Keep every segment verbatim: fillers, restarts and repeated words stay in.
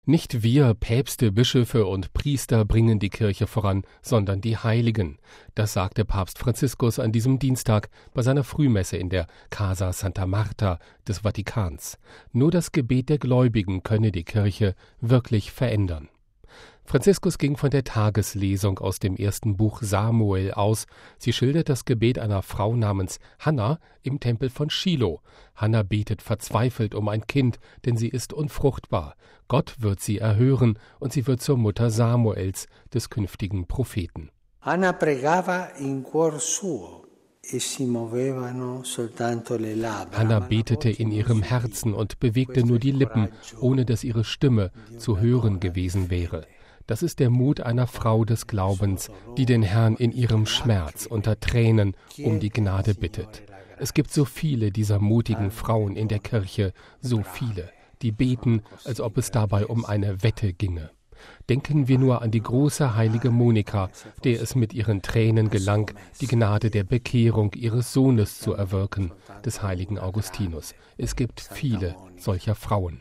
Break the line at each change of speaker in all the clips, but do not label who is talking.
Nicht wir, Päpste, Bischöfe und Priester bringen die Kirche voran, sondern die Heiligen. Das sagte Papst Franziskus an diesem Dienstag bei seiner Frühmesse in der Casa Santa Marta des Vatikans. Nur das Gebet der Gläubigen könne die Kirche wirklich verändern. Franziskus ging von der Tageslesung aus dem ersten Buch Samuel aus. Sie schildert das Gebet einer Frau namens Hannah im Tempel von Schilo. Hannah betet verzweifelt um ein Kind, denn sie ist unfruchtbar. Gott wird sie erhören und sie wird zur Mutter Samuels, des künftigen Propheten.
Hannah pregava in cuor suo.
Hannah betete in ihrem Herzen und bewegte nur die Lippen, ohne dass ihre Stimme zu hören gewesen wäre. Das ist der Mut einer Frau des Glaubens, die den Herrn in ihrem Schmerz unter Tränen um die Gnade bittet. Es gibt so viele dieser mutigen Frauen in der Kirche, so viele, die beten, als ob es dabei um eine Wette ginge. Denken wir nur an die große heilige Monika, der es mit ihren Tränen gelang, die Gnade der Bekehrung ihres Sohnes zu erwirken, des heiligen Augustinus. Es gibt viele solcher Frauen.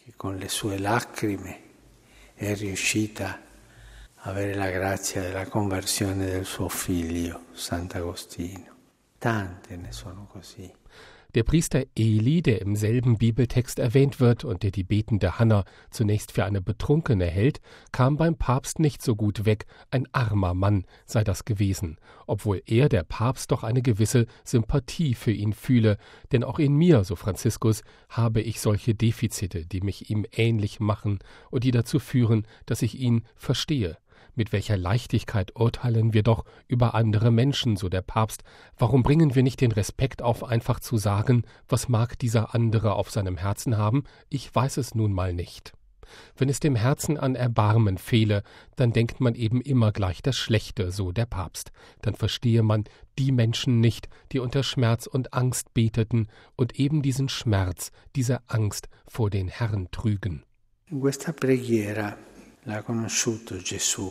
È riuscita a avere la grazia della conversione del suo figlio, Sant'Agostino. Tante ne sono così.
Der Priester Eli, der im selben Bibeltext erwähnt wird und der die betende Hannah zunächst für eine Betrunkene hält, kam beim Papst nicht so gut weg. Ein armer Mann sei das gewesen, obwohl er, der Papst, doch eine gewisse Sympathie für ihn fühle. Denn auch in mir, so Franziskus, habe ich solche Defizite, die mich ihm ähnlich machen und die dazu führen, dass ich ihn verstehe. Mit welcher Leichtigkeit urteilen wir doch über andere Menschen, so der Papst. Warum bringen wir nicht den Respekt auf, einfach zu sagen, was mag dieser andere auf seinem Herzen haben? Ich weiß es nun mal nicht. Wenn es dem Herzen an Erbarmen fehle, dann denkt man eben immer gleich das Schlechte, so der Papst. Dann verstehe man die Menschen nicht, die unter Schmerz und Angst beteten und eben diesen Schmerz, diese Angst vor den Herrn trügen.
In questa preghiera l'ha conosciuto Gesù.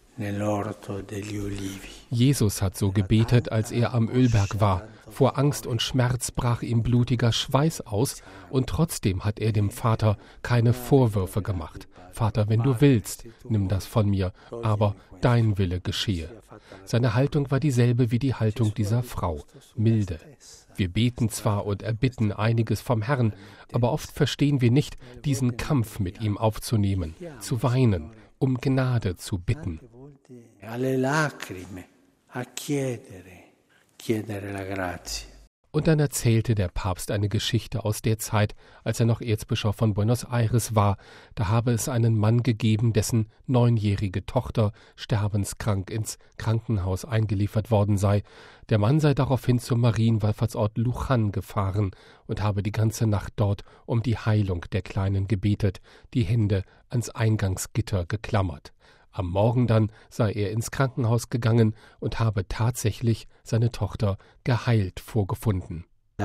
Jesus hat so gebetet, als er am Ölberg war. Vor Angst und Schmerz brach ihm blutiger Schweiß aus, und trotzdem hat er dem Vater keine Vorwürfe gemacht. Vater, wenn du willst, nimm das von mir, aber dein Wille geschehe. Seine Haltung war dieselbe wie die Haltung dieser Frau, milde. Wir beten zwar und erbitten einiges vom Herrn, aber oft verstehen wir nicht, diesen Kampf mit ihm aufzunehmen, zu weinen, um Gnade zu bitten.
Alle lacrime, a chiedere, chiedere la grazia.
Und dann erzählte der Papst eine Geschichte aus der Zeit, als er noch Erzbischof von Buenos Aires war. Da habe es einen Mann gegeben, dessen neunjährige Tochter sterbenskrank ins Krankenhaus eingeliefert worden sei. Der Mann sei daraufhin zum Marienwallfahrtsort Luján gefahren und habe die ganze Nacht dort um die Heilung der Kleinen gebetet, die Hände ans Eingangsgitter geklammert. Am Morgen dann sei er ins Krankenhaus gegangen und habe tatsächlich seine Tochter geheilt vorgefunden.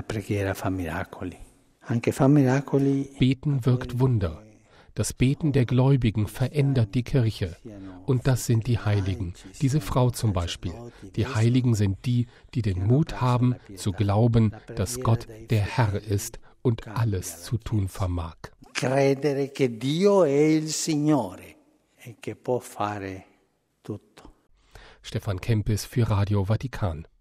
Beten wirkt Wunder. Das Beten der Gläubigen verändert die Kirche. Und das sind die Heiligen, diese Frau zum Beispiel. Die Heiligen sind die, die den Mut haben, zu glauben, dass Gott der Herr ist und alles zu tun vermag.
Credere che Dio è il Signore. Che può fare tutto.
Stefan Kempis für Radio Vatikan.